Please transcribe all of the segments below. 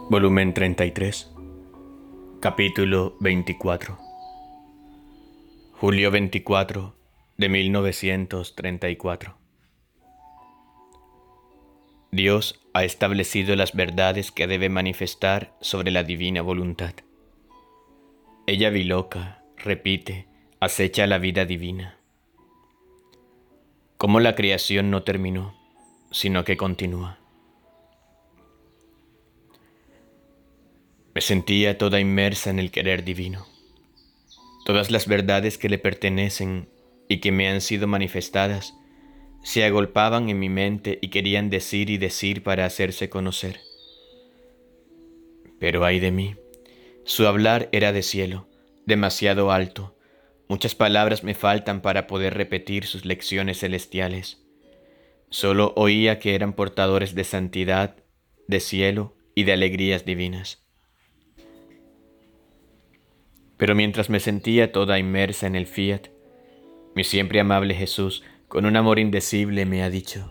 Volumen 33, capítulo 24. Julio 24 de 1934. Dios ha establecido las verdades que debe manifestar sobre la divina voluntad. Ella biloca, repite, acecha la vida divina. Como la creación no terminó, sino que continúa. Me sentía toda inmersa en el querer divino. Todas las verdades que le pertenecen y que me han sido manifestadas se agolpaban en mi mente y querían decir y decir para hacerse conocer. Pero ay de mí, su hablar era de cielo, demasiado alto. Muchas palabras me faltan para poder repetir sus lecciones celestiales. Solo oía que eran portadores de santidad, de cielo y de alegrías divinas. Pero mientras me sentía toda inmersa en el fiat, mi siempre amable Jesús, con un amor indecible, me ha dicho: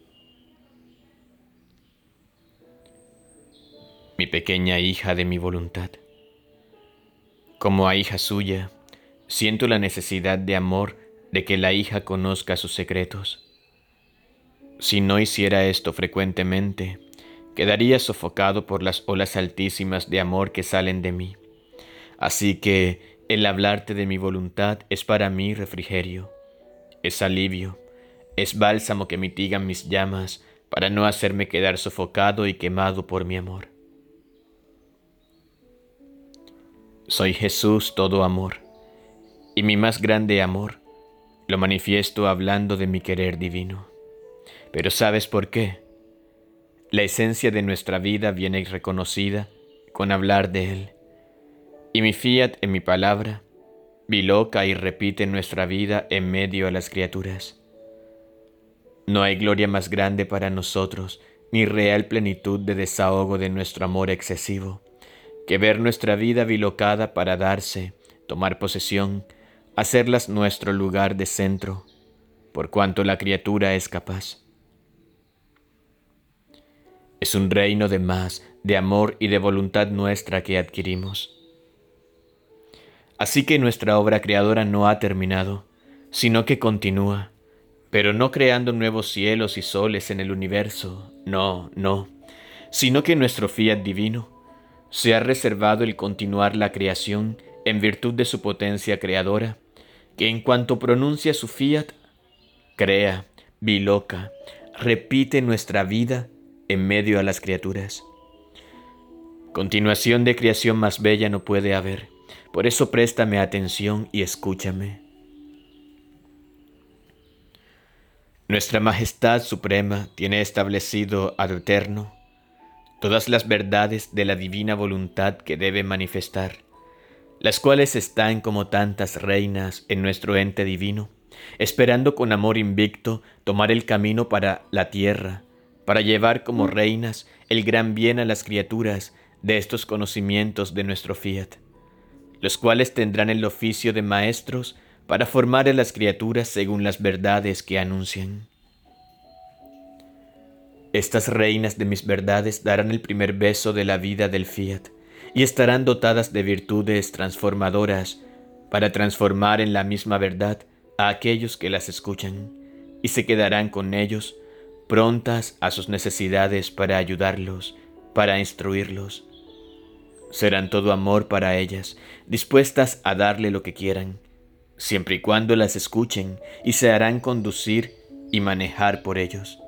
mi pequeña hija de mi voluntad. Como a hija suya, siento la necesidad de amor de que la hija conozca sus secretos. Si no hiciera esto frecuentemente, quedaría sofocado por las olas altísimas de amor que salen de mí. Así que el hablarte de mi voluntad es para mí refrigerio, es alivio, es bálsamo que mitiga mis llamas para no hacerme quedar sofocado y quemado por mi amor. Soy Jesús todo amor, y mi más grande amor lo manifiesto hablando de mi querer divino. Pero ¿sabes por qué? La esencia de nuestra vida viene reconocida con hablar de Él, y mi fiat en mi palabra biloca y repite nuestra vida en medio a las criaturas. No hay gloria más grande para nosotros, ni real plenitud de desahogo de nuestro amor excesivo, que ver nuestra vida bilocada para darse, tomar posesión, hacerlas nuestro lugar de centro, por cuanto la criatura es capaz. Es un reino de más, de amor y de voluntad nuestra que adquirimos. Así que nuestra obra creadora no ha terminado, sino que continúa, pero no creando nuevos cielos y soles en el universo, no, sino que nuestro fiat divino se ha reservado el continuar la creación en virtud de su potencia creadora, que en cuanto pronuncia su fiat, crea, biloca, repite nuestra vida en medio a las criaturas. Continuación de creación más bella no puede haber, por eso préstame atención y escúchame. Nuestra Majestad Suprema tiene establecido ad eterno todas las verdades de la divina voluntad que debe manifestar, las cuales están como tantas reinas en nuestro ente divino, esperando con amor invicto tomar el camino para la tierra, para llevar como reinas el gran bien a las criaturas de estos conocimientos de nuestro fiat, los cuales tendrán el oficio de maestros para formar a las criaturas según las verdades que anuncian. Estas reinas de mis verdades darán el primer beso de la vida del fiat y estarán dotadas de virtudes transformadoras para transformar en la misma verdad a aquellos que las escuchan y se quedarán con ellos prontas a sus necesidades para ayudarlos, para instruirlos. Serán todo amor para ellas, dispuestas a darle lo que quieran, siempre y cuando las escuchen y se harán conducir y manejar por ellos.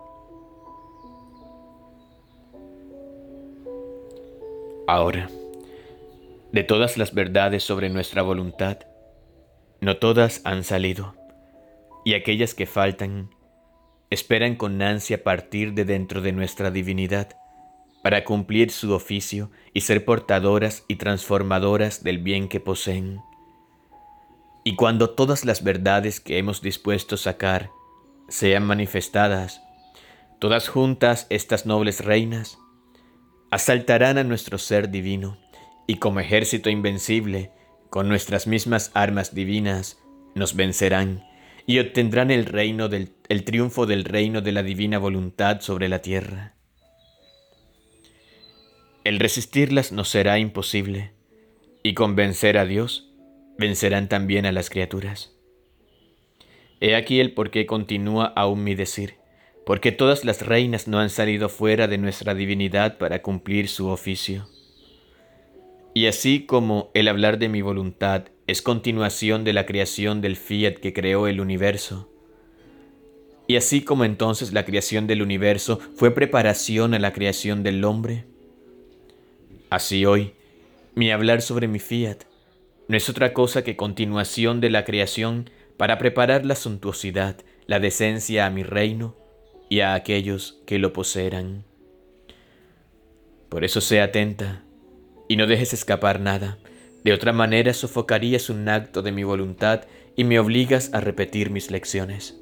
Ahora, de todas las verdades sobre nuestra voluntad, no todas han salido, y aquellas que faltan esperan con ansia partir de dentro de nuestra divinidad para cumplir su oficio y ser portadoras y transformadoras del bien que poseen. Y cuando todas las verdades que hemos dispuesto sacar sean manifestadas, todas juntas estas nobles reinas asaltarán a nuestro ser divino y como ejército invencible, con nuestras mismas armas divinas, nos vencerán y obtendrán el triunfo del reino de la divina voluntad sobre la tierra. El resistirlas nos será imposible, y con vencer a Dios, vencerán también a las criaturas. He aquí el por qué continúa aún mi decir, porque todas las reinas no han salido fuera de nuestra divinidad para cumplir su oficio. Y así como el hablar de mi voluntad es continuación de la creación del fiat que creó el universo, y así como entonces la creación del universo fue preparación a la creación del hombre, así hoy mi hablar sobre mi fiat no es otra cosa que continuación de la creación para preparar la suntuosidad, la decencia a mi reino y a aquellos que lo poseerán. Por eso sé atenta y no dejes escapar nada. De otra manera sofocarías un acto de mi voluntad y me obligas a repetir mis lecciones.